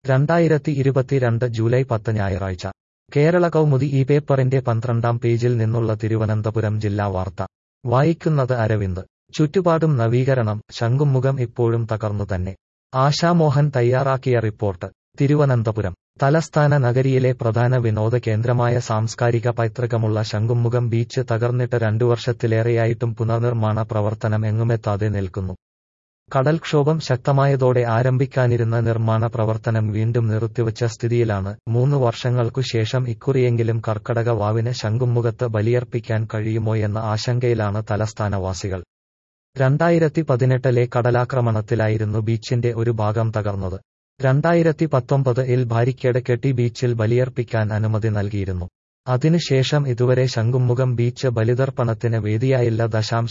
2022 July 10 ഞായറാഴ്ച കേരള കൗമുദി ഈ പേപ്പറിന്റെ 12-ാം പേജിൽ നിന്നുള്ള തിരുവനന്തപുരം ജില്ലാ വാർത്ത വായിക്കുന്നത് അരവിന്ദ്. ചുറ്റുപാടും നവീകരണം, ശംഖുമുഖം ഇപ്പോഴും തകർന്നു തന്നെ. ആശാമോഹൻ തയ്യാറാക്കിയ റിപ്പോർട്ട്. തിരുവനന്തപുരം തലസ്ഥാന നഗരിയിലെ പ്രധാന വിനോദ കേന്ദ്രമായ സാംസ്കാരിക പൈതൃകമുള്ള ശംഖുമുഖം ബീച്ച് തകർന്നിട്ട് 2 വർഷത്തിലേറെയായിട്ടും പുനർനിർമ്മാണ പ്രവർത്തനം എങ്ങുമെത്താതെ നിൽക്കുന്നു. കടൽക്ഷോഭം ശക്തമായതോടെ ആരംഭിക്കാനിരുന്ന നിർമ്മാണ പ്രവർത്തനം വീണ്ടും നിർത്തിവച്ച സ്ഥിതിയിലാണ്. 3 വർഷങ്ങൾക്കു ശേഷം ഇക്കുറിയെങ്കിലും കർക്കടക വാവിന് ശംഖുമുഖത്ത് ബലിയർപ്പിക്കാൻ കഴിയുമോയെന്ന ആശങ്കയിലാണ് തലസ്ഥാനവാസികൾ. 2018-ലെ കടലാക്രമണത്തിലായിരുന്നു ബീച്ചിന്റെ ഒരു ഭാഗം തകർന്നത്. 2019-ൽ ബാരിക്കേഡ് കെട്ടി ബീച്ചിൽ ബലിയർപ്പിക്കാൻ അനുമതി നൽകിയിരുന്നു. അതിനുശേഷം ഇതുവരെ ശംഖുമുഖം ബീച്ച് ബലിതർപ്പണത്തിന് വേദിയായില്ല.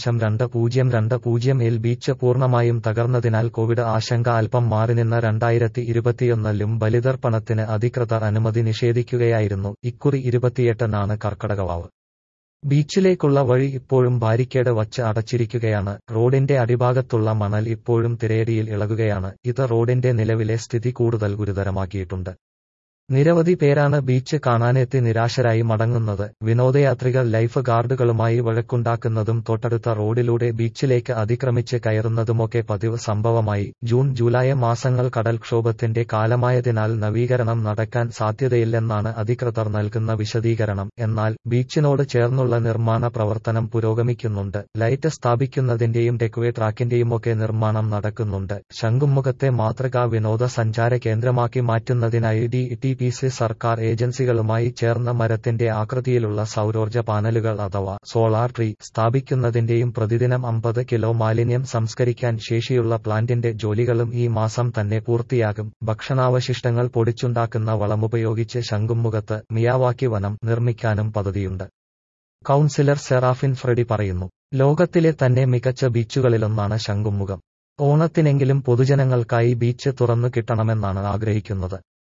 202-ൽ ബീച്ച് പൂർണ്ണമായും തകർന്നതിനാൽ കോവിഡ് ആശങ്ക അല്പം മാറിനിന്ന 2021-ലും ബലിതർപ്പണത്തിന് അധികൃതർ അനുമതി നിഷേധിക്കുകയായിരുന്നു. ഇക്കുറി 28-നാണ് കർക്കടകവാവ്. ബീച്ചിലേക്കുള്ള വഴി ഇപ്പോഴും ബാരിക്കേഡ് വച്ച് അടച്ചിരിക്കുകയാണ്. റോഡിന്റെ അടിഭാഗത്തുള്ള മണൽ ഇപ്പോഴും തിരയടിയിൽ ഇളകുകയാണ്. ഇത് റോഡിന്റെ നിലവിലെ സ്ഥിതി കൂടുതൽ ഗുരുതരമാക്കിയിട്ടുണ്ട്. നിരവധി പേരാണ് ബീച്ച് കാണാനെത്തി നിരാശരായി മടങ്ങുന്നത്. വിനോദയാത്രികൾ ലൈഫ് ഗാർഡുകളുമായി വഴക്കുണ്ടാക്കുന്നതും തൊട്ടടുത്ത റോഡിലൂടെ ബീച്ചിലേക്ക് അതിക്രമിച്ച് കയറുന്നതുമൊക്കെ പതിവ് സംഭവമായി. ജൂൺ ജൂലൈ മാസങ്ങൾ കടൽക്ഷോഭത്തിന്റെ കാലമായതിനാൽ നവീകരണം നടക്കാൻ സാധ്യതയില്ലെന്നാണ് അധികൃതർ നൽകുന്ന വിശദീകരണം. എന്നാൽ ബീച്ചിനോട് ചേർന്നുള്ള നിർമ്മാണ പ്രവർത്തനം പുരോഗമിക്കുന്നുണ്ട്. ലൈറ്റ് സ്ഥാപിക്കുന്നതിന്റെയും ടെക്വേ ട്രാക്കിന്റെയുമൊക്കെ നിർമ്മാണം നടക്കുന്നുണ്ട്. ശംഖുമുഖത്തെ മാതൃകാ വിനോദസഞ്ചാര കേന്ദ്രമാക്കി മാറ്റുന്നതിനായി DTPC സർക്കാർ ഏജൻസികളുമായി ചേർന്ന് മരത്തിന്റെ ആകൃതിയിലുള്ള സൗരോർജ്ജ പാനലുകൾ അഥവാ സോളാർ ട്രീ സ്ഥാപിക്കുന്നതിന്റെയും പ്രതിദിനം 50 കിലോ മാലിന്യം സംസ്കരിക്കാൻ ശേഷിയുള്ള പ്ലാന്റിന്റെ ജോലികളും ഈ മാസം തന്നെ പൂർത്തിയാകും. ഭക്ഷണാവശിഷ്ടങ്ങൾ പൊടിച്ചുണ്ടാക്കുന്ന വളമുപയോഗിച്ച് ശംഖുമുഖത്ത് മിയാവാക്കി വനം നിർമ്മിക്കാനും പദ്ധതിയുണ്ട്. കൗൺസിലർ സെറാഫിൻ ഫ്രെഡി പറയുന്നു. ലോകത്തിലെ തന്നെ മികച്ച ബീച്ചുകളിലൊന്നാണ് ശംഖുമുഖം. ഓണത്തിനെങ്കിലും പൊതുജനങ്ങൾക്കായി ബീച്ച് തുറന്നു കിട്ടണമെന്നാണ് ആഗ്രഹിക്കുന്നത്.